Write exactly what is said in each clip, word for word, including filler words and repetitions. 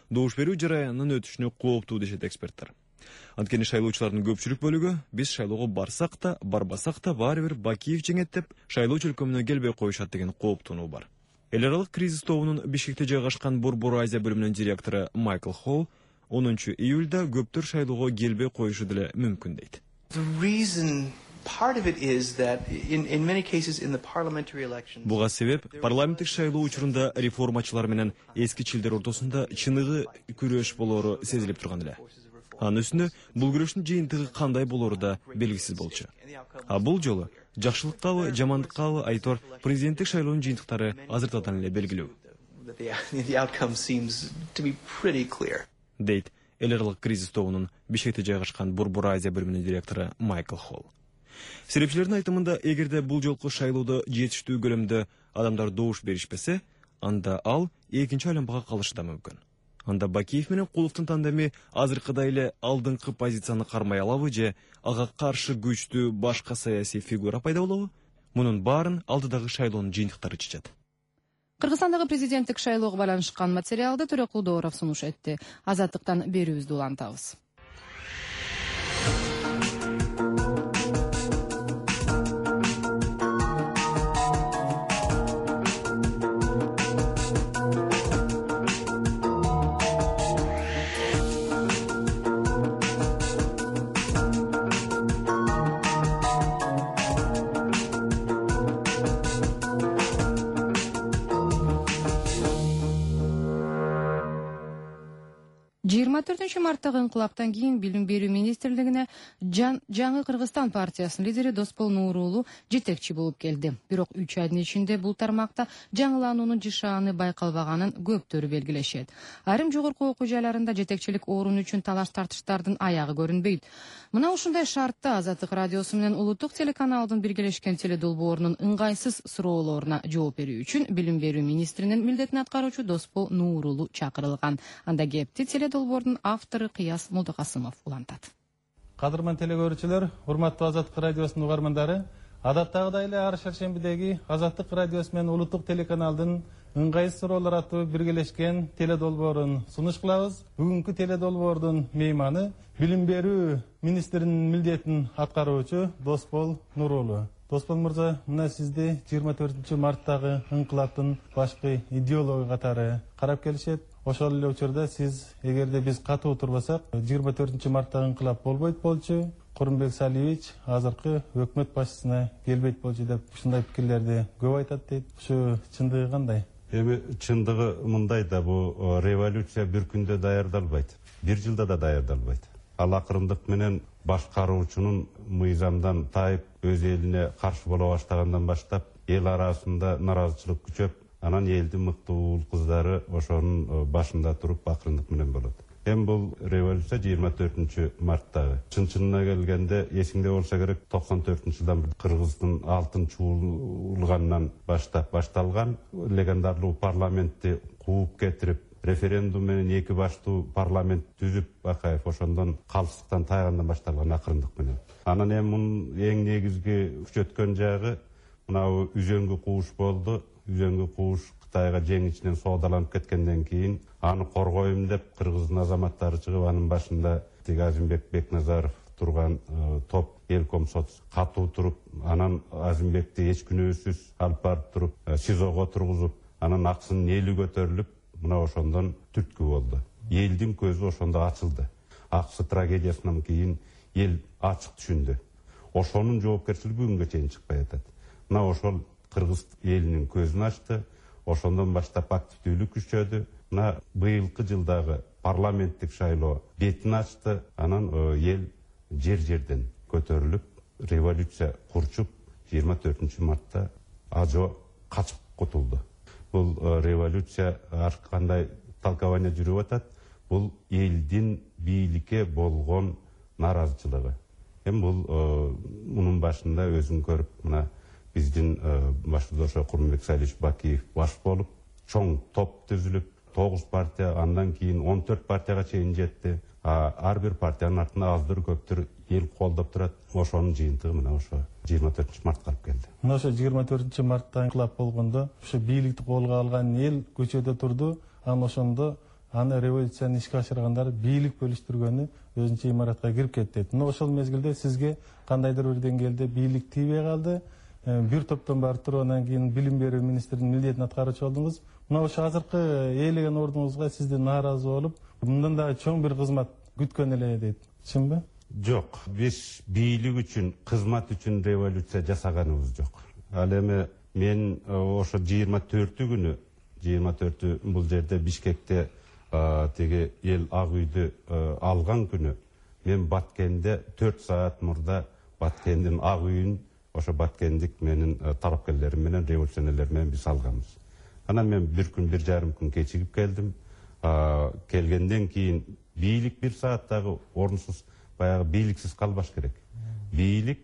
добуш берүү жараянынын өтүшүнө кооптуу дешет эксперттер. Анткени шайлоочулардын көпчүлүк бөлүгү биз шайлоого барсак да, барбасак да баары бир Бакиев жеңет деп шайлоо чөлкөмүнө келбей коюшат деген кооптонуу бар. Эл аралык кризис тобунун Бишкекте жайгашкан Борбор Азия бөлүмүнүн директору Майкл Холл онунчу июлда көптөр шайлоого келбей коюшу деле мүмкүн дейт. Буга себеп парламенттик шайлоо учурунда реформачылар менен эскичилдер ортосунда чыныгы күрөш болору сезилип турган эле. Анын үстүнө бул күрөштүн жыйынтыгы кандай болору да белгисиз болчу. А бул жолу жакшылыккабы, жамандыккабы айтор президенттик шайлоонун жыйынтыктары азыртадан эле белгилүү. Дейт эл аралык кризис тобунун Бишкекте жайгашкан Борбор Азия бөлүмүнүн директору Майкл Холл. Серепчилердин айтымында, эгерде бул жолку шайлоодо жетиштүү көлөмдө адамдар добуш беришпесе, анда ал экинчи айланмага калышы да мүмкүн. Анда Бакиев менен Куловдун тандеми азыркыдай эле алдыңкы позицияны кармай алабы же ага каршы күчтүү башка саясий фигура пайда болобу? Мунун баарын алдыдагы шайлоонун жыйынтыктары чечет. Кыргызстандагы президенттик шайлоого байланышкан материалды Төрөк Кулдооров сунуш этти. Азаттыктан берүүбүздү улантабыз. жыйырма төртүнчү марттагы инкылаптан кийин Билим берүү министрлигине жаңы Кыргызстан партиясынын лидери Доспол Нуурулу жетекчи болуп келди. Бирок үч айдын ичинде бул тармакта жаңылануунун жышааны байкалбаганын көптөрү белгилешет. Айрым жогорку окуу жайларында жетекчилик орун үчүн талаш тартыштардын аягы көрүнбөйт. Мына ушундай шартта Азаттык радиосу менен улуттук телеканалдын биргелешкен теледолбоорунун ыңгайсыз суроолоруна жооп берүү үчүн Билим берүү министринин милдетин аткаруучу Доспол Нуурулу чакырылган. Анда кепти теледолбоордун автору Кыяс Молдокасымов улантат. Кадырман телекөрүүчүлөр, урматтуу Азаттык радиосунун угармандары, адаттагыдай эле ар шаршембидеги Азаттык радиосу менен улуттук телеканалдын ыңгайсыз суроолор аттуу биргелешкен теледолбоорун сунуш кылабыз. Бүгүнкү теледолбоордун мейманы Билим берүү министринин милдетин аткаруучу Доспол Нуурулу. Доспол мырза, мына сизди жыйырма төртүнчү марттагы инкылаптын башкы идеологу катары карап келишет. Ошол эле учурда сиз, эгерде биз катуу турбасак, жыйырма төртүнчү марттагы инкылап болбойт болчу, Курманбек Салиевич азыркы өкмөт башчысына келбейт болчу деп ушундай пикирлерди көп айтат дейт. Ушу чындыгы кандай? Эми чындыгы мындай да, бул революция бир күндө даярдалбайт. Бир жылда да даярдалбайт. Ал акырындык менен башкаруучунун мыйзамдан тайып, өз элине каршы боло баштагандан баштап, эл арасында наразычылык күчөп, анан элдин мыкты уул кыздары ошонун башында туруп акырындык менен болот. Эми бул революция жыйырма төртүнчү марттагы. Чын-чынына келгенде, эсиңде болсо керек, токсон төртүнчү жылдан Кыргыздын алтын чуулганынан баштап башталган легендарлуу парламентти кууп кетирип, референдум менен эки баштуу парламент түзүп, Бакаев ошондон калыстыктан тайгандан башталган акырындык менен. Анан эми мунун эң негизги күчөткөн жагы мына үзөңгү кууш болду. Үзөңгү кууш Кытайга жең ичинен соодаланып кеткенден кийин аны коргойм деп Кыргыздын азаматтары чыгып, анын башында тиги Азимбек Бекназаров турган топ Элком сот катуу туруп, анан Азимбекти эч күнөөсүз алып барып туруп, СИЗОго тургузуп, анан аксынын эли көтөрүлүп, мына ошондон түрткү болду. Элдин көзү ошондо ачылды. Аксы трагедиясынан кийин эл ачык түшүндү. Ошонун жоопкерчилиги бүгүнгө чейин чыкпай атат. Мына ошол Кыргыз элинин көзүн ачты. Ошондон баштап активдүүлүк күчөдү. Мына быйылкы жылдагы парламенттик шайлоо бетин ачты. Анан эл жер-жерден көтөрүлүп, революция курчуп, жыйырма төртүнчү мартта ажо качып кутулду. Бул революция ар кандай толкование жүрүп атат. Бул элдин бийликке болгон наразычылыгы. Эми бул мунун башында өзүң көрүп, мына биздин башчыбыз Курманбек Салиевич Бакиев баш болуп, чоң топ түзүлүп, тогуз партия, андан кийин он төрт партияга чейин жетти. Ар бир партиянын артында аздыр көптүр эл колдоп турат. Ошонун жыйынтыгы мына ошо жыйырма төртүнчү мартка алып келди. Мына ошо жыйырма төртүнчү мартта инкылап болгондо, ошо бийликти колго алган эл көчөдө турду. Анан ошондо аны революцияны ишке ашыргандар бийлик бөлүштүргөнү өзүнчө имаратка кирип кетти дейт. Мына ошол мезгилде сизге кандайдыр бир деңгээлде бийлик тийбей калды. Бир топтон барып туруп анан кийин билим берүү министринин милдетин аткаруучу болдуңуз. Мына ошо азыркы ээлеген ордуңузга сизден нааразы болуп, мындан дагы чоң бир кызмат күткөн эле дейт. Чынбы? Жок, биз бийлик үчүн, кызмат үчүн революция жасаганыбыз жок. Ал эми мен ошо жыйырма төртү күнү, жыйырма төртү бул жерде Бишкекте теги эл ак үйдү алган күнү мен Баткенде төрт саат мурда Баткендин ак үйүн ошо Баткендик менин тарапкерлерим менен, революционерлер менен биз алганбыз. Анан мен бир күн, бир жарым күн кечигип келдим. Келгенден кийин бийлик бир сааттагы орунсуз, баягы бийликсиз калбаш керек. Бийлик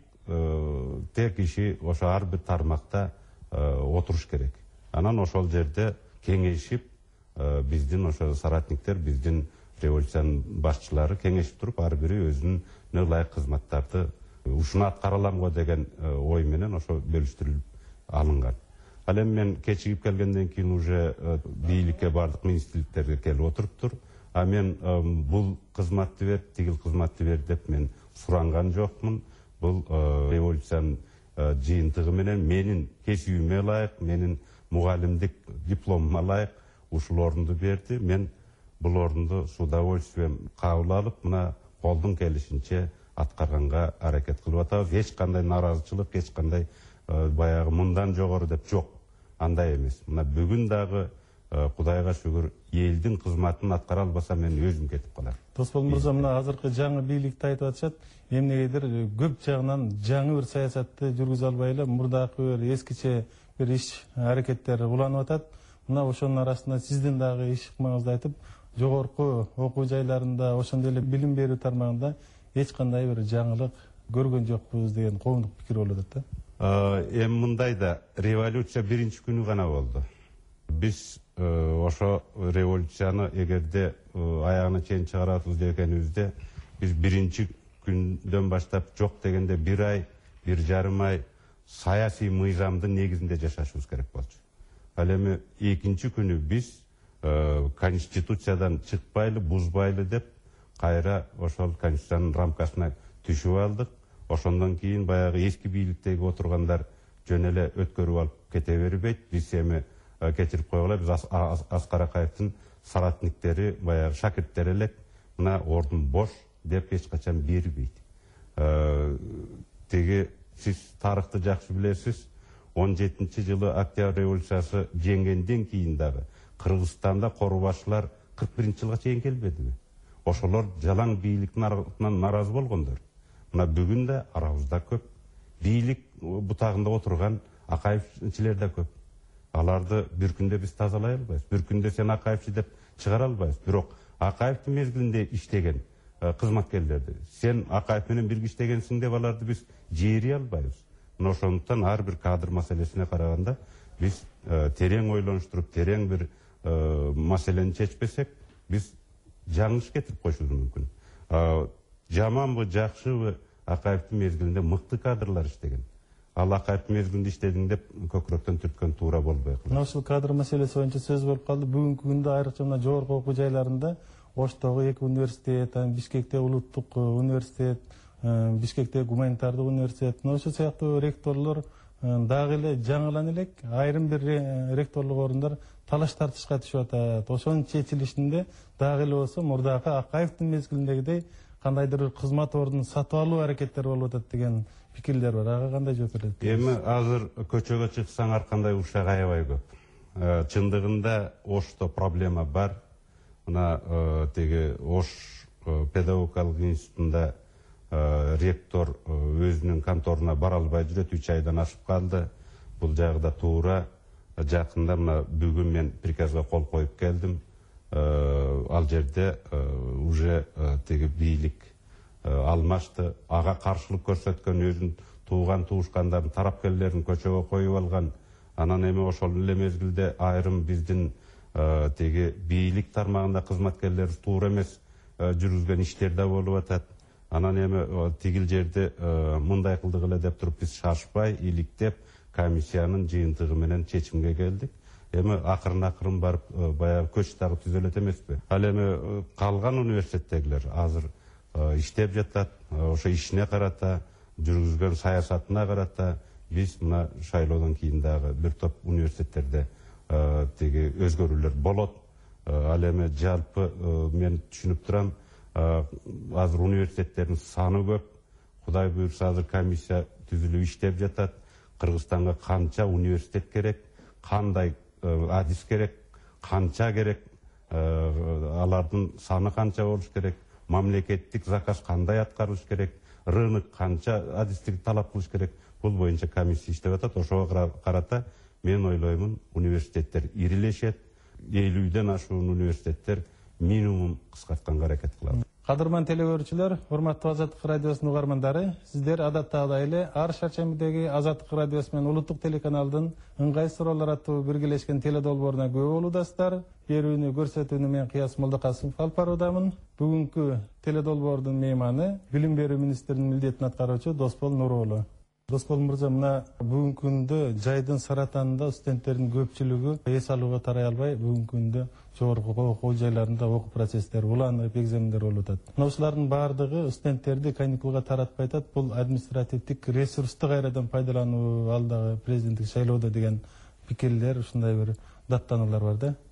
тек иши ошо ар бир тармакта отуруш керек. Анан ошол жерде кеңешип, биздин ошо соратниктер, биздин революциянын башчылары кеңешип туруп, ар бири өзүнүн ылайык кызматтарды ушуну аткара алам го деген ой менен ошо бөлүштүрүлүп алынган. Ал эми мен кечигип келгенден кийин уже бийликке бардык министрликтерге келип отуруптур. А мен бул кызматты бер, тигил кызматты бер деп мен суранган жокмун. Бул революциянын жыйынтыгы менен менин кесибиме ылайык, менин мугалимдик дипломума ылайык ушул орунду берди. Мен бул орунду с удовольствием кабыл алып, мына колдун келишинче аткарганга аракет кылып атабыз. Эч кандай нааразычылык, эч кандай баягы мындан жогору деп жок. Андай эмес. Мына бүгүн дагы Кудайга шүгүр, элдин кызматын аткара албаса мен өзүм кетип калам. Досбол мырза, мына азыркы жаңы бийликти айтып атышат. Эмнегедир көп жагынан жаңы бир саясатты жүргүзө албай эле мурдакы бир эскиче бир иш аракеттер уланып атат. Мына ошонун арасында сиздин дагы иш ыкмаңызды айтып, жогорку окуу жайларында, ошондой эле билим берүү тармагында эч кандай бир жаңылык көргөн жокпуз деген коомдук пикир болуп атат да. Эми мындай да, революция биринчи күнү гана болду. Биз ошо революцияны эгерде аягына чейин чыгарабыз дегенибизде, биз биринчи күндөн баштап жок дегенде бир ай, бир жарым ай саясий мыйзамдын негизинде жашашыбыз керек болчу. Ал эми экинчи күнү биз конституциядан чыкпайлы, бузбайлы деп кайра ошол конституциянын рамкасына түшүп алдык. Ошондон кийин баягы эски бийликтеги отургандар жөн эле өткөрүп алып кете бербейт. Биз эми кечирип койгула, биз Аскар Акаевдин соратниктери, баягы шакирттери элек, мына ордун бош деп эч качан бербейт. Теги сиз тарыхты жакшы билесиз. он жетинчи жылы Октябрь революциясы жеңгенден кийин дагы Кыргызстанда корубашчылар кырк биринчи жылга чейин келбедиби? Ошолор жалаң бийликтин артынан нааразы болгондор. Мына бүгүн да арабызда көп. Бийлик бутагында отурган Акаевчилер да көп. Аларды бир күндө биз тазалай албайбыз. Бир күндө сен Акаевчи деп чыгара албайбыз. Бирок Акаевдин мезгилинде иштеген кызматкерлерди сен Акаев менен бирге иштегенсиң деп аларды биз жери албайбыз. Мына ошондуктан ар бир кадр маселесине караганда биз терең ойлонуштуруп, терең бир маселени чечпесек, биз жаңылыш кетирип коюшубуз мүмкүн. Жаманбы, жакшыбы, Акаевдин мезгилинде мыкты кадрлар иштеген. Ал Акаевдин мезгилинде иштедиң деп көкүрөктөн түрткөн туура болбой калат. Мына ушул кадр маселеси боюнча сөз болуп калды. Бүгүнкү күндө айрыкча мына жогорку окуу жайларында Оштогу эки университет, Бишкекте улуттук университет, Бишкекте гуманитардык университет, мына ошол сыяктуу ректорлор дагы эле жаңылан элек. Айрым бир ректорлук орундар талаш тартышка түшүп атат. Ошонун чечилишинде дагы эле болсо мурдакы Акаевдин мезгилиндегидей кандайдыр бир кызмат ордун сатып алуу аракеттери болуп атат деген пикирлер бар. Ага кандай жооп берет? Эми азыр көчөгө чыксаң ар кандай ушак аябай көп. Чындыгында Ошто проблема бар. Мына теги Ош педагогикалык институтунда ректор өзүнүн конторуна бара албай жүрөт, үч айдан ашып калды. Бул жагы да туура. Жакында мына бүгүн мен приказга кол коюп келдим. Ал жерде уже теги бийлик алмашты, ага каршылык көрсөткөн өзүн тууган туушкандардын тарапкерлерин көчөгө коюп алган. Анан эми ошол эле мезгилде айрым биздин теги бийлик тармагында кызматкерлер туура эмес жүргүзгөн иштер да болуп атат. Анан эми тигил жерде мындай кылдык эле деп туруп биз шашпай, иликтеп комиссиянын жыйынтыгы менен чечимге келдик. эми акырын акырын барып баягы көч дагы түзөлөт эмеспи. Ал эми калган университеттегилер азыр иштеп жатат, ошо ишине карата, жүргүзгөн саясатына карата биз мына шайлоодон кийин дагы бир топ университеттерде теги өзгөрүүлөр болот. Ал эми жалпы мен түшүнүп турам, азыр университеттердин саны көп. Кудай буйрса азыр комиссия түзүлүп иштеп жатат. Кыргызстанга канча университет керек, кандай адис керек, канча керек, алардын саны канча болуш керек, мамлекеттик заказ кандай аткарылыш керек, рынок канча адистик талап кылыш керек. Бул боюнча комиссия иштеп атат. Ошого карата мен ойлоймун, университеттер ирилешет, элүүдөн ашуун университеттер минимум кыскартканга аракет кылат. Кадырман телекөрүүчүлөр, урматтуу Азаттык радиосунун угармандары, сиздер адаттагыдай эле ар шаршембидеги Азаттык радиосу менен улуттук телеканалдын ыңгай суроолор аттуу биргелешкен теледолбооруна күбө болуудасыздар. Берүүнү көрсөтүүнү мен Кыяс Молдокасымов алып баруудамын. Бүгүнкү теледолбоордун мейманы билим берүү министринин милдетин аткаруучу Доспол Нуруулу. Доспол мырза, мына бүгүнкү күндө жайдын саратанында студенттердин көпчүлүгү эс алууга тарай албай, бүгүнкү күндө жогорку окуу жайларында окуу процесстери уланып, экзамендер болуп атат. Мына ушулардын баардыгы студенттерди каникулга таратпай атат. Бул административдик ресурсту кайрадан пайдалануу алдагы президенттик шайлоодо деген пикирлер, ушундай бир даттануулар бар да.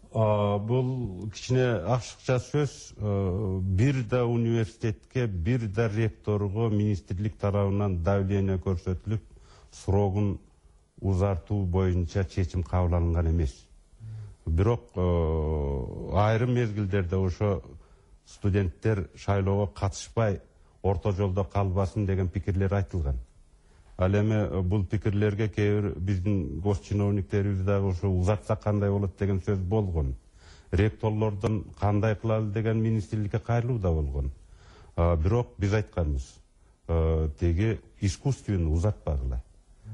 Бул кичине ашыкча сөз. Бир да университетке, бир да ректорго министрлик тарабынан давление көрсөтүлүп, срогун узартуу боюнча чечим кабыл алынган эмес. Бирок айрым мезгилдерде ошо студенттер шайлоого катышпай, орто жолдо калбасын деген пикирлер айтылган. Ал эми бул пикирлерге кээ бир биздин гос чиновниктерибиз дагы ошо узатса кандай болот деген сөз болгон. Ректорлордон кандай кылалы деген министрликке кайрылуу да болгон. Бирок биз айтканбыз, теги искусственно узатпагыла.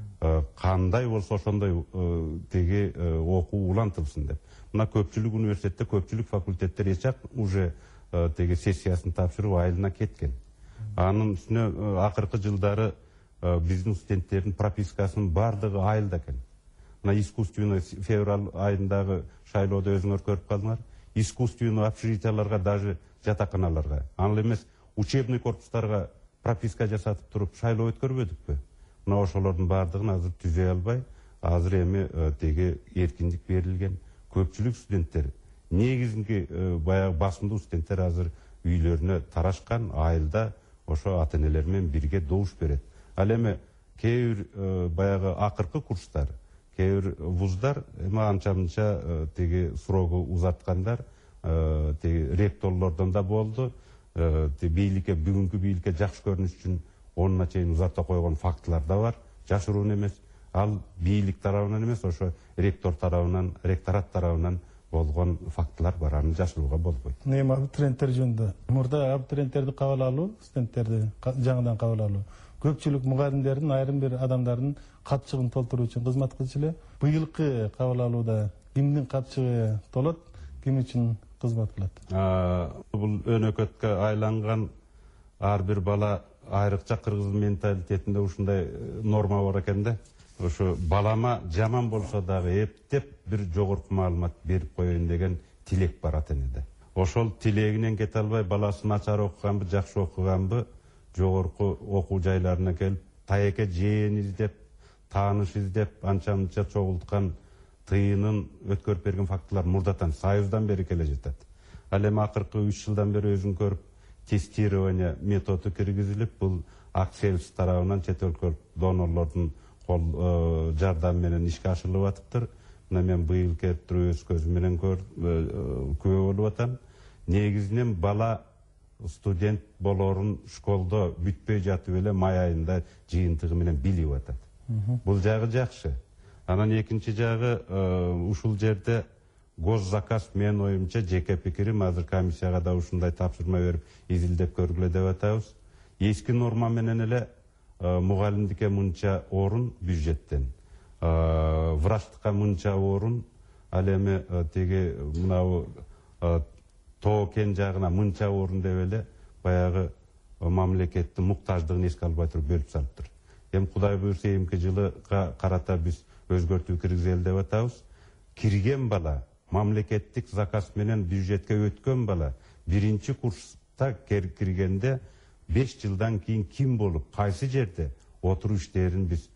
Кандай болсо ошондой теги окуу улантылсын деп. Мына көпчүлүк университетте, көпчүлүк факультеттер эчак уже теги сессиясын тапшырып айылына кеткен. Анын үстүнө акыркы жылдары биздин студенттердин пропискасынын бардыгы айылда экен. Мына искусственно февраль айындагы шайлоодо өзүңөр көрүп калдыңар. Искусственно общежитияларга, даже жатаканаларга, аны эмес учебный корпустарга прописка жасатып туруп шайлоо өткөрбөдүкпү? Мына ошолордун бардыгын азыр түзөй албай, азыр эми теги эркиндик берилген. Көпчүлүк студенттер, негизги баягы басымдуу студенттер азыр үйлөрүнө тарашкан, айылда ошо ата энелер менен бирге добуш берет. Ал эми кээ бир баягы акыркы курстар, кээ бир вуздар эми анча-мынча теги срогу узаткандар, теги ректорлордон да болду. Бийликке, бүгүнкү бийликке жакшы көрүнүш үчүн онуна чейин узата койгон фактылар да бар, жашыруун эмес. Ал бийлик тарабынан эмес, ошо ректор тарабынан, ректорат тарабынан болгон фактылар бар, аны жашырууга болбойт. Эми абитуриенттер жөнүндө, мурда абитуриенттерди кабыл алуу, студенттерди жаңыдан кабыл алуу, көпчүлүк мугалимдердин, айрым бир адамдардын катчыгын толтуруу үчүн кызмат кылчу эле. Быйылкы кабыл алууда кимдин катчыгы толот, ким үчүн кызмат кылат? Бул өнөкөткө айланган ар бир бала айрыкча кыргыз менталитетинде ушундай норма бар экен да. Ошо балама жаман болсо дагы эптеп бир жогорку маалымат берип коеюн деген тилек бар ата энеде. Ошол тилегинен кете албай, баласы начар окуганбы, жакшы окуганбы, жогорку окуу жайларына келип, тайеке жээн издеп, тааныш издеп, анча-мынча чогулткан тыйынын өткөрүп берген фактылар мурдатан, Союздан бери келе жатат. Ал эми акыркы үч жылдан бери өзүң көрүп, тестирование методу киргизилип, бул Акселс тарабынан чет өлкөлүк донорлордун кол жардамы менен ишке ашырылып атыптыр. Мына мен быйыл келип туруп өз көзүм менен күбө болуп атам. Негизинен бала студент болорун школдо бүтпөй жатып эле май айында жыйынтыгы менен билип атат. Бул жагы жакшы. Анан экинчи жагы, ушул жерде госзаказ, мен оюмча жеке пикирим, азыр комиссияга да ушундай тапшырма берип изилдеп көргүлө деп атабыз. Эски норма менен эле мугалимдикке мынча орун бюджеттен, врачтыкка мынча орун, ал эми теги мынабу тоокен жагына мынча орун деп эле баягы мамлекеттин муктаждыгын эске албай туруп бөлүп салыптыр. Эми Кудай буйрса эмки жылга карата биз өзгөртүү киргизели деп атабыз. кирген бала, мамлекеттик заказ менен бюджетке өткөн бала биринчи курста киргенде беш жылдан кийин ким болуп, кайсы жерде отуруу иштерин биз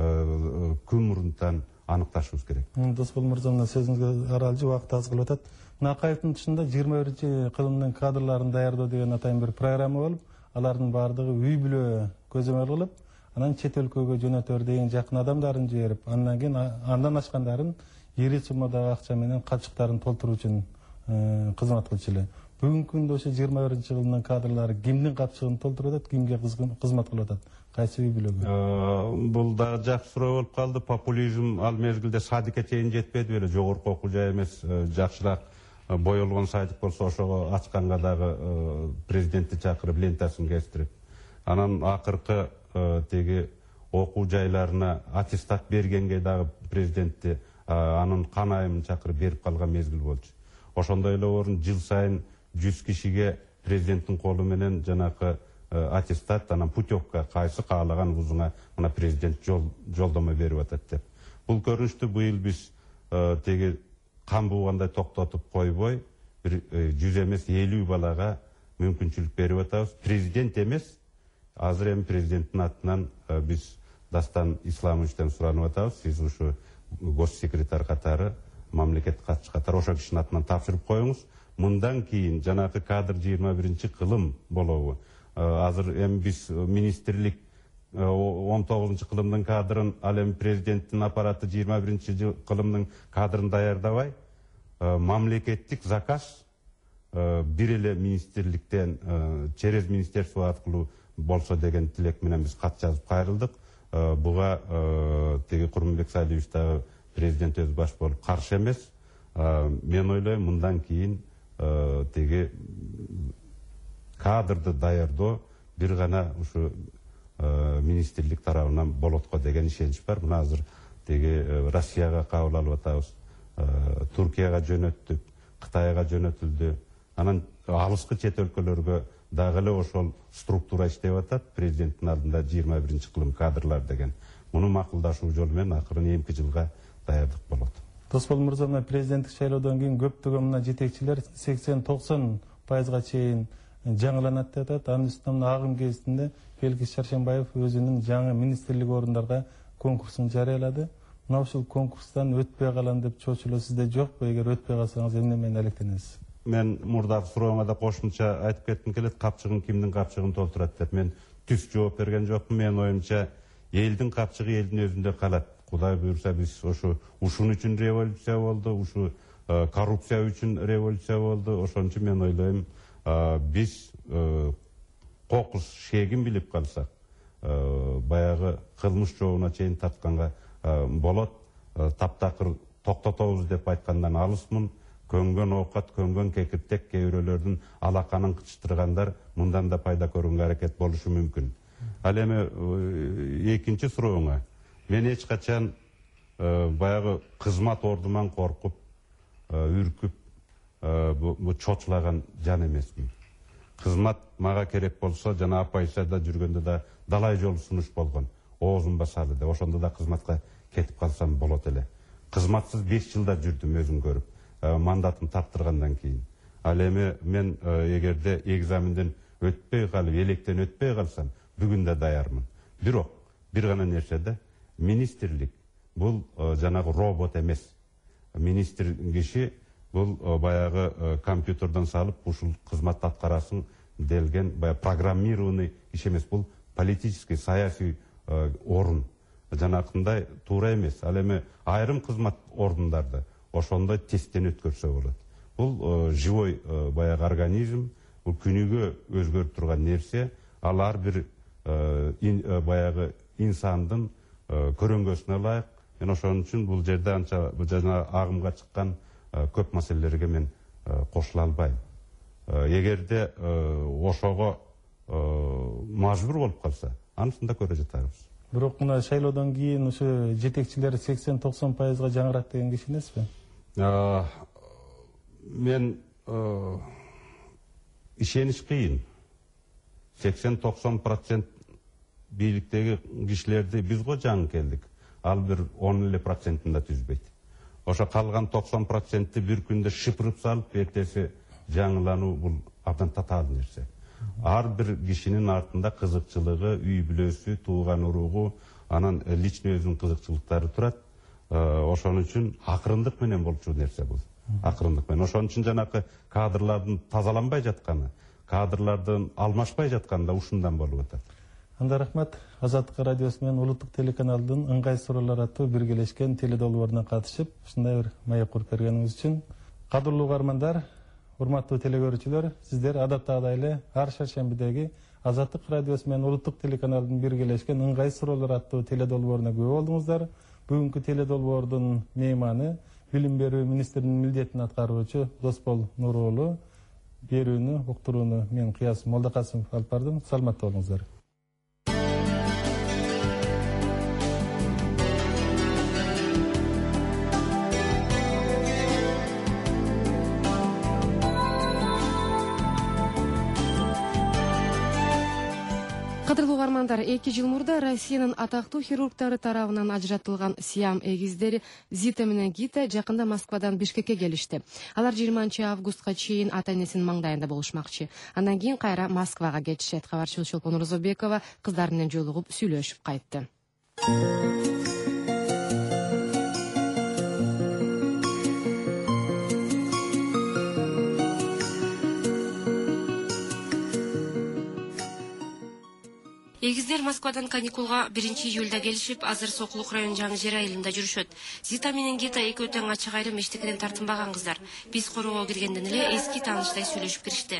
күн мурунтан аныкташыбыз керек. Досбол мырза, мына сөзүңүзгө аралжы убакыт аз кылып атат. Мына Акаевдин тышында жыйырма биринчи кылымдын кадрларын даярдоо деген атайын бир программа болуп, алардын баардыгы үй бүлө көзөмөл кылып, анан чет өлкөгө жөнөтөр деген жакын адамдарын жиберип, андан кийин андан ашкандарын ири суммадагы акча менен капчыктарын толтуруу үчүн кызмат кылчу эле. Бүгүнкү күндө ошо жыйырма биринчи кылымдын кадрлары кимдин капчыгын толтуруп атат, кимге кызмат кылып атат? Кайсы үй бүлөгө? Бул да жакшы суроо болуп калды. Популизм ал мезгилде садикке чейин жетпеди беле, жогорку окуу жай эмес, жакшыраак боелгон садик болсо ошого ачканга дагы президентти чакырып лентасын кестирип, анан акыркы теги окуу жайларына аттестат бергенге дагы президентти анын канайымын чакырып берип калган мезгил болчу. Ошондой эле орун жыл сайын жүз кишиге президенттин колу менен жанакы аттестат, анан путевка, кайсы каалаган вузуңа мына президент жолдомо берип атат деп. Бул көрүнүштү быйыл биз теги кан буугандай токтотуп койбой, бир жүз эмес элүү балага мүмкүнчүлүк берип атабыз. Президент эмес, азыр эми президенттин атынан биз Дастан Исламовичтен суранып атабыз. Сиз ушу госсекретарь катары, мамлекет катчы катары ошо кишинин атынан тапшырып коюңуз. Мындан кийин жанагы кадр жыйырма биринчи кылым болобу. Азыр эми биз министрлик он тогузунчу кылымдын кадрын, ал эми президенттин аппараты жыйырма биринчи кылымдын кадрын даярдабай, мамлекеттик заказ бир эле министрликтен через министерство аркылуу болсо деген тилек менен биз кат жазып кайрылдык. Буга теги Курманбек Салиевич дагы президент өз баш болуп каршы эмес. Мен ойлойм, мындан кийин теги кадрды даярдоо бир гана ушу министрлик тарабынан болот го деген ишенич бар. Мына азыр теги Россияга кабыл алып атабыз, Туркияга жөнөттүк, Кытайга жөнөтүлдү. Анан алыскы чет өлкөлөргө дагы эле ошол структура иштеп атат. Президенттин алдында жыйырма биринчи кылым кадрлар деген. Муну макулдашуу жолу менен акырын эмки жылга даярдык болот. Досбол мырза, мына президенттик шайлоодон кийин көптөгөн мына жетекчилер сексен токсон пайызга чейин жаңыланат деп атат. Анын үстүнө агым кезинде Белгис Шаршембаев өзүнүн жаңы министрлик орундарга конкурсун жарыялады. Мына ушул конкурстан өтпөй калам деп чочулуу сизде жокпу? Эгер өтпөй калсаңыз эмне менен алектенесиз? Мен мурдагы сурооңа да кошумча айтып кетким келет, капчыгын кимдин капчыгын толтурат деп. Мен түз жооп берген жокмун. Менин оюмча элдин капчыгы элдин өзүндө калат. Кудай буйрса биз ошо ушун үчүн революция болду, ушу коррупция үчүн революция болду. Ошон үчүн мен ойлойм, биз кокус шегин билип калсак, баягы кылмыш жообуна чейин тартканга болот. Таптакыр токтотобуз деп айткандан алысмын. Көнгөн оокат, көнгөн кекиртек, кээ бирөөлөрдүн алаканын кычтыргандар мындан да пайда көргөнгө аракет болушу мүмкүн. Ал эми экинчи сурооңа, мен эч качан баягы кызмат ордуман коркуп, үркүп, бу чочулаган жан эмесмин. Кызмат мага керек болсо, жана Апайсада жүргөндө да далай жол сунуш болгон. Оозун басалы деп, ошондо да кызматка кетип калсам болот эле. Кызматсыз беш жылда жүрдүм өзүм көрүп, мандатым таптыргандан кийин. Ал эми мен эгерде экзаменден өтпөй калып, электен өтпөй калсам, бүгүн да даярмын. Бирок бир гана нерсе да, министрлик бул жанагы робот эмес. Министр киши бул баягы компьютерден салып, ушул кызмат аткарасың делген, баягы программированный иш эмес. Бул политический, саясий орун. Жанакындай туура эмес. Ал эми айрым кызмат орундарда ошондой тесттен өткөрсө болот. Бул живой баягы организм, бул күнүгө өзгөрүп турган нерсе. Ал ар бир баягы инсандын көрөнгөсүнө ылайык. Мен ошон үчүн бул жерде анча жана агымга чыккан көп маселелерге мен кошула албайм. Эгерде ошого мажбур болуп калса, анысында көрө жатарбыз. Бирок мына шайлоодон кийин ушу жетекчилер сексен токсон пайызга жаңырат деген ишенесизби? Мен ишениш кыйын. сексен токсон процент бийликтеги кишилерди биз го жаңы келдик. Ал бир он эле процентин да түзбөйт. ошо калган токсон процентти бир күндө шыпырып салып, эртеси жаңылануу бул абдан татаал нерсе. Ар бир кишинин артында кызыкчылыгы, үй бүлөсү, тууган уругу, анан личный өзүнүн кызыкчылыктары турат. Ошон үчүн акырындык менен болчу нерсе бул. Акырындык менен. Ошон үчүн жанакы кадрлардын тазаланбай жатканы, кадрлардын алмашпай жатканы да ушундан болуп атат. Анда рахмат. Азаттык радиосу менен Улуттук телеканалдын ыңгай суроолор аттуу биргелешкен теледолбооруна катышып, ушундай бир маек куруп бергениңиз үчүн кадырлуу угармандар, урматтуу телегөрүүчүлөр, сиздер адаттагыдай эле ар шаршембидеги Азаттык радиосу менен Улуттук телеканалдын биргелешкен ыңгай суроолор аттуу теледолбооруна күбө болдуңуздар. Бүгүнкү теледолбоордун мейманы Билим берүү министринин милдетин аткаруучу Доспол Нуруулу. Берүүнү, уктурууну мен Кыяс Молдокасымов алып бардым. Саламатта болуңуздар. Кадырлуу угармандар, эки жыл мурда Россиянын атактуу хирургдары тарабынан ажыратылган Сиам эгиздери Зита менен Гита жакында Москвадан Бишкекке келишти. Алар жыйырманчы августка чейин ата-энесинин маңдайында болушмакчы. Андан кийин кайра Москвага кетишет. Кабарчы Чолпон Орзобекова кыздары менен жолугуп сүйлөшүп кайтты. Эгиздер Москвадан каникулга биринчи июлда келишип, азыр Сокулук районунун Жаңы Жер айылында жүрүшөт. Зита менен Гита экөө тең ачык айрым эчтекеден тартынбаган кыздар. Биз короого киргенден эле эски тааныштай сүйлөшүп киришти.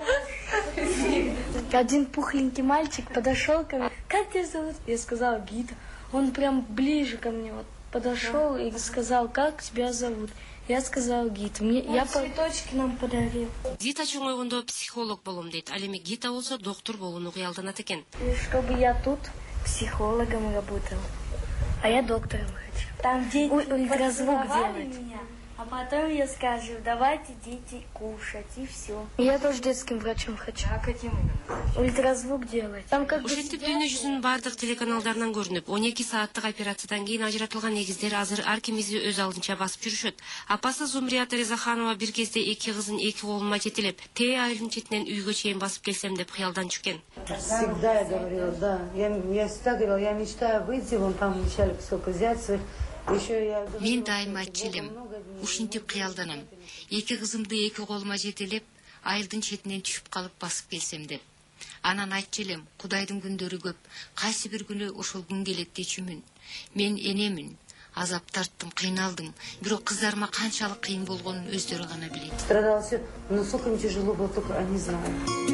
Один пухленький мальчик подошел ко мне. Как тебя зовут? Я сказала Гита. Он прям ближе ко мне вот подошел и сказал, как тебя зовут. Я сказала Гита. Мне я цветочки нам подарил. Зита чоңойгондо психолог болом дейт. Ал эми Гита болсо доктор болууну кыялданат экен. Чтобы я тут психологом работал. А я доктором хочу. Там дети ультразвук делать. А потом я скажу, давайте, дети, кушать, и все. Я тоже детским врачом хочу. А каким? Ультразвук делать. Там как бы... Ушинтип дүйнө жүзүнүн бардык телеканалдарынан көрүнүп, он эки сааттык операциядан кийин ажыратылган эгиздер азыр ар кимизи өз алдынча басып жүрүшөт. Апасы Зумрият Резаханова бир кезде эки кызын эки колума жетелеп, Тээ айылдын четинен үйгө чейин басып келсем деп кыялдан чүккен. Всегда я говорила, да. Я, я всегда говорила, я мечтаю выйти, вон там вначале поскольку взять своих. Мен дайыма айтчылым, ушинтип кыялданам. Эки кызымды эки колума жетелеп, айылдын четинен түшүп калып басып келсем деп. Анан айтчылым, Кудайдын күндөрү көп, кайсы бир күнү ошол күн келет дечүмүн. Мен энемин, азап тарттым, кыйналдым. Бирок кыздарыма канчалык кыйын болгонун өздөрү гана билет. Страдала все, но насколько им тяжело было, только они знают.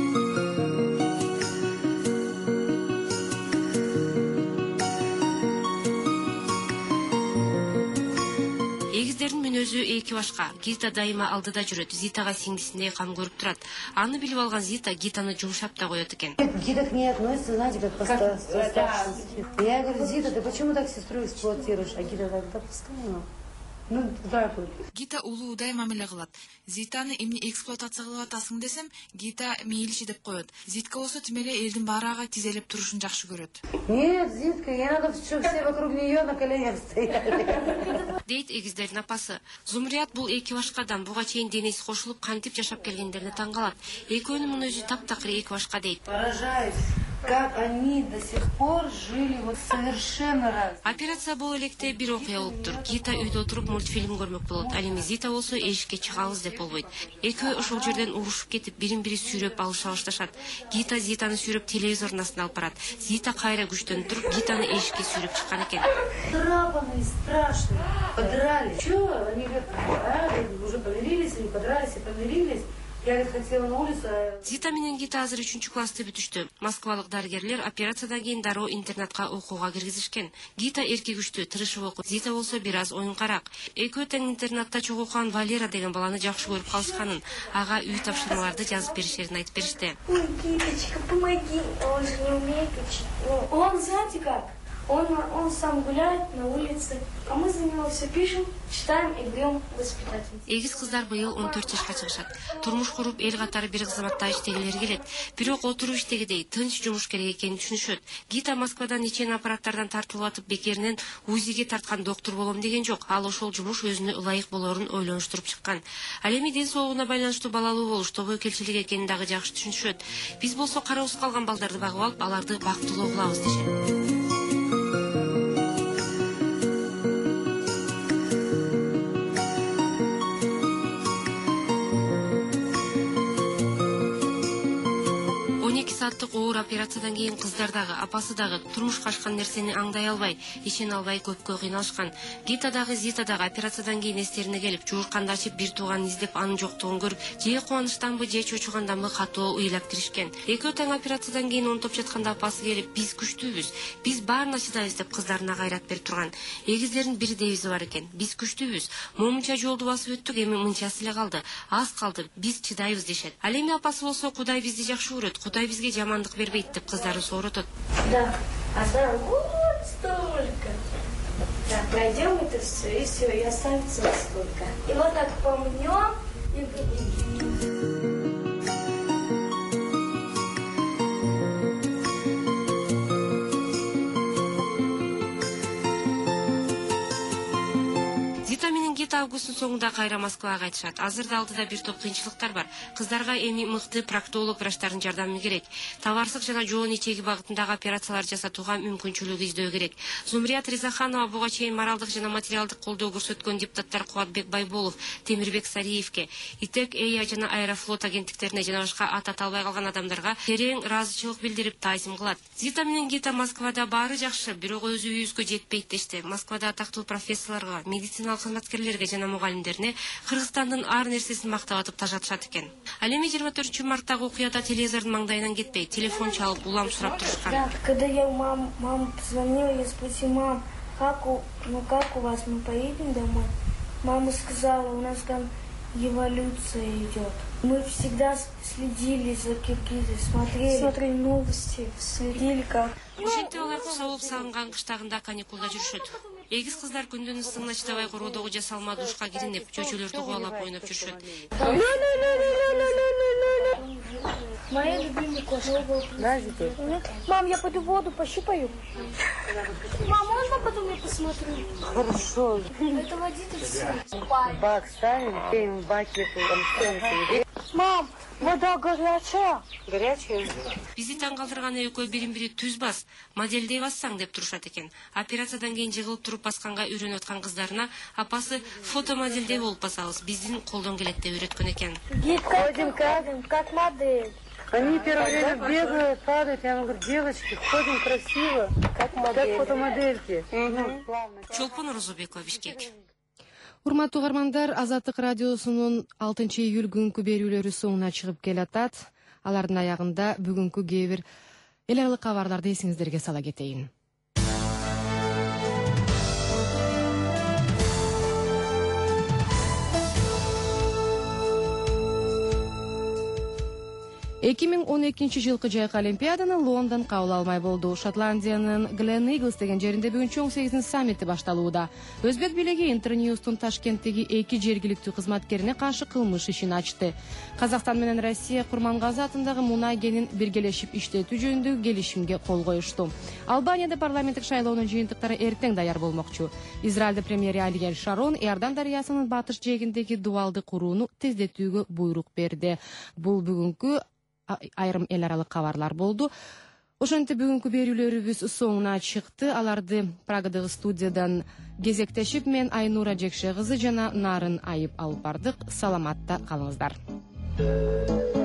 Эгиздердин мүнөзү эки башка. Гита дайыма алдыда жүрөт, Зитага сиңдисиндей кам көрүп турат. Аны билип алган Зита Гитаны жумшап да коет экен. Гита к ней относится, знаете, как по-старшему. Я говорю, Зита, ты почему так сестру эксплуатируешь? А Гита так, да постоянно. Ну, так вот. Гита улуудай мамиле кылат. Зитаны эмне эксплуатация кылып атасың десем, Гита мейличи деп коет. Зитка болсо тим эле элдин баарага тизелеп турушун жакшы көрөт. Нет, Зитка, ей надо, чтобы все вокруг нее на коленях стояли. Дейт эгиздердин апасы. Зумрият бул эки башкадан буга чейин денеси кошулуп кантип жашап келгендерине таң калат. Экөөнүн мүнөзү таптакыр эки башка дейт. Поражаюсь, как они до сих пор жили вот совершенно раз. Операция боло электе бир окуя болуптур. Гита үйдө отуруп мультфильм көрмөк болот. Ал эми Зита болсо эшикке чыгабыз деп болбойт. Экөө ошол жерден урушуп кетип, бирин-бири сүйрөп алыша башташат. Гита Зитаны сүйрөп телевизордун астына алып барат. Зита кайра күчтөнүп туруп, Гитаны эшикке сүйрөп чыккан экен. Трапанные, страшные. Подрались. Чё? Они говорят, а, уже помирились, они подрались и помирились. Я хотела на улицу. Зита менен Гита азыр үчүнчү классты бүтүштү. Москвалык дарыгерлер операциядан кийин дароо интернатка окууга киргизишкен. Гита эрки күчтүү, тырышып окуйт. Зита болсо бир аз оюнкараак. Экөө тең интернатта чогуу окуган Валера деген баланы жакшы көрүп калышканын, ага үй тапшырмаларды жазып беришерин айтып беришти. Ой, Гиточка, помоги. Он же не умеет учить. Он, знаете как? Он, он сам гуляет на улице, а мы за него все пишем, читаем и берем воспитательниц. Эгиз кыздар быйыл он төрт жашка чыгышат. Турмуш куруп эл катары бир кызматта иштегилери келет. Бирок отуруп иштегидей тынч жумуш керек экенин түшүнүшөт. Гита Москвадан ичен аппараттардан тартылып атып бекеринен УЗИге тарткан доктор болом деген жок. Ал ошол жумуш өзүнө ылайык болорун ойлонуштуруп чыккан. Ал эми ден соолугуна байланыштуу балалуу болуш тобокелчилик экенин дагы жакшы түшүнүшөт. Биз болсо кароосуз калган балдарды багып алып, аларды бактылуу кылабыз дешет. Сааттык оор операциядан кийин кыздар дагы, апасы дагы турмушка ашкан нерсени аңдай албай, ишене албай көпкө кыйналышкан. Гита дагы, Зита дагы операциядан кийин эстерине келип, жуурканды ачып бир тууганын издеп, анын жоктугун көрүп, же кубанычтанбы, же чочуганданбы катуу ыйлап киришкен. Экөө тең операциядан кийин онтоп жатканда апасы келип, биз күчтүүбүз, биз баарына чыдайбыз деп кыздарына кайрат берип турган. Эгиздердин бир девизи бар экен: биз күчтүүбүз, момунча жолду басып өттүк, эми мынчасы эле калды, аз калды, биз чыдайбыз дешет. Ал эми апасы болсо Кудай бизди жакшы көрөт, Кудай бизге жамандык бербейт деп кыздары сооротот. Да, а там вот столько. Так, пройдем это все, и все, и останется вот столько. И вот так помнем и победим. Гита августтун соңунда кайра Москвага кайтышат. Азырда алдыда бир топ кыйынчылыктар бар. Кыздарга эми мыкты проктолог врачтардын жардамы керек. Табарсык жана жоон ичеги багытындагы операциялар жасатууга мүмкүнчүлүк издөө керек. Зумрият Ризаханова буга чейин моралдык жана материалдык колдоо көрсөткөн депутаттар Кубатбек Байболов, Темирбек Сариевке, ИТЭК, ЭЯ жана Аэрофлот агенттиктерине жана башка ат ата албай калган адамдарга терең ыраазычылык билдирип таасим кылат. Зита менен Гита Москвада баары жакшы, бирок өзү үйүбүзгө жетпейт дешти. Москвада атактуу профессорлорго, медициналык кызматкерлерге жана мугалимдерине Кыргызстандын ар нерсесин мактап атып тажатышат экен. Ал эми жыйырма төртүнчү марттагы окуяда телевизордун маңдайынан кетпей, телефон чалып улам сурап турушкан. Да, когда я мам, мама позвонила, я спросила: мам, как у, ну как у вас, мы поедем домой? Мама сказала: у нас там эволюция идет. Мы всегда следили за Киргизией, смотрели, смотрели новости, следили как. Ошентип алар сабап сагынган кыштагында каникулда жүрүшөт. Эгиз кыздар күндүн ысыгына чыдабай короодогу жасалма душка киринип, чөчөлөрдү кубалап ойноп жүрүшөт. Моя любимая кошка. Мам, я пойду воду пощупаю. Мам, можно потом я посмотрю? Хорошо. Это водитель. Бак ставим, пьем в баке. Мам, вода горячая. Горячая? Бизди таң калтырган экөө бирин-бири түз бас, моделдей бассаң деп турушат экен. Операциядан кийин жыгылып туруп басканга үйрөнүп аткан кыздарына апасы фотомоделдей болуп басабыз, биздин колдон келет деп үйрөткөн экен. Ходим как, как модель. Они первое время бегают, падают, я говорю: девочки, ходим красиво, как модель, как фотомодельки. Чолпон Розобекова, Бишкек. Урматтуу угармандар, Азаттык радиосунун алтынчы июль күнкү берүүлөрү соңуна чыгып келатат. Алардын аягында бүгүнкү кээ бир эл аралык кабарларды эсиңиздерге сала кетейин. эки миң он экинчи жылкы жайкы олимпиаданы Лондон кабыл алмай болду. Шотландиянын Глен Иглс деген жеринде бүгүн чоң сегизинчи саммити башталууда. Өзбек бийлиги Интерньюстун Ташкенттеги эки жергиликтүү кызматкерине каршы кылмыш ишин ачты. Казакстан менен Россия Курмангазы атындагы мунай кенин биргелешип иштетүү жөнүндөгү келишимге кол коюшту. Албанияда парламенттик шайлоонун жыйынтыктары эртең даяр болмокчу. Израилде премьер Ариэль Шарон Иордан дарыясынын батыш жээгиндеги дубалды курууну тездетүүгө буйрук берди. Бул бүгүнкү айрым эл аралык кабарлар болду. Ошентип бүгүнкү берүүлөрүбүз соңуна чыкты. Аларды Прагадагы студиядан кезектешип мен Айнура Жекше кызы жана Нарын Айып алып бардык. Саламатта калыңыздар.